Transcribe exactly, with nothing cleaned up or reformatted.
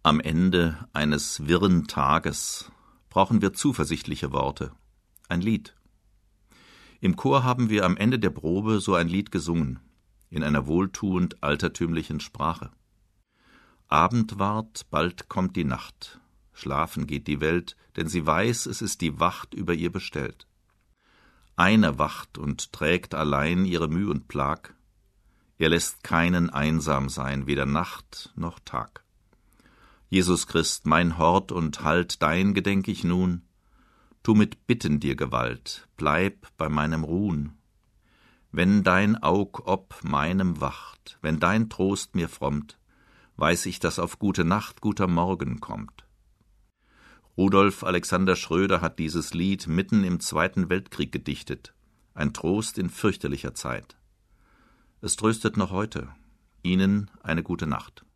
Am Ende eines wirren Tages brauchen wir zuversichtliche Worte, ein Lied. Im Chor haben wir am Ende der Probe so ein Lied gesungen, in einer wohltuend altertümlichen Sprache. Abend ward, bald kommt die Nacht, schlafen geht die Welt, denn sie weiß, es ist die Wacht über ihr bestellt. Eine wacht und trägt allein ihre Müh und Plag, er lässt keinen einsam sein, weder Nacht noch Tag. Jesus Christ, mein Hort und Halt, dein gedenk ich nun, tu mit Bitten dir Gewalt, bleib bei meinem Ruhn. Wenn dein Aug ob meinem wacht, wenn dein Trost mir frommt, weiß ich, dass auf gute Nacht guter Morgen kommt. Rudolf Alexander Schröder hat dieses Lied mitten im Zweiten Weltkrieg gedichtet, ein Trost in fürchterlicher Zeit. Es tröstet noch heute. Ihnen eine gute Nacht.